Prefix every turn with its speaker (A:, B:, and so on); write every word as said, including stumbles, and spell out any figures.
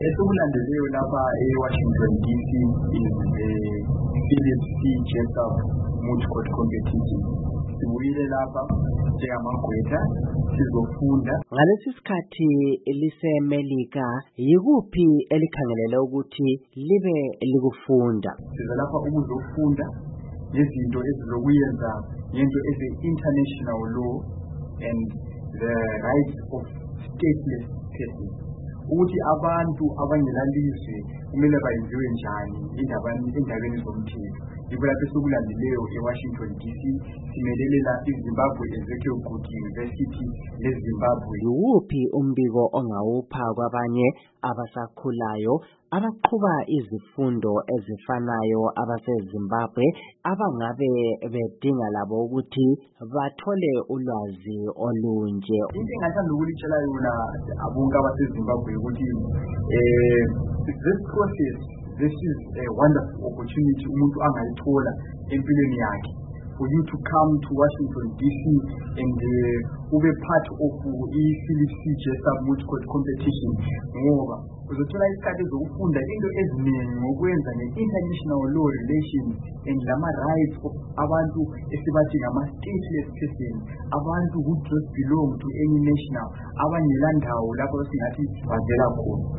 A: Esikulandeleyo lapha eWashington D C is the Philip C. Jessup Moot Court Competition. Sibuyile lapha njengamagqwetha sizofunda.
B: Ngalesi sikhathi liseMelika yikuphi elikhangelele ukuthi libe likufunda?
A: Siza lapha ukuzofunda ngezinto ezizokuyenza ngento eze-international law and the rights of stateless persons. Ukuthi abantu abangelalizwe kumele bayenziwe njani endabeni zomthetho. Yikho lapho esikulandeleyo eWashington D C simelela iZimbabwe Executive University leZimbabwe.
B: Yiwuphi umbiko ongawupha kwabanye abasakhulayo abaqhuba izifundo ezifanayo abaseZimbabwe abangabe bedinga labo ukuthi bathole ulwazi olunje?
A: Into engathanda ukulitshela yona abonke abaseZimbabwe ukuthi eh this process, this is a wonderful opportunity umuntu angayithola empilweni yakhe, for you to come to Washington D C and uh, ube part of i-Philip C. Jessup Moot Court Competition, ngoba uzothola isikhathi zokufunda into eziningi ngokwenza nge-international law relations and lama rights of abantu esibathi ngama-stateless persons, abantu who don't belong to any national, abangelandawo lapho singathi bavela khona.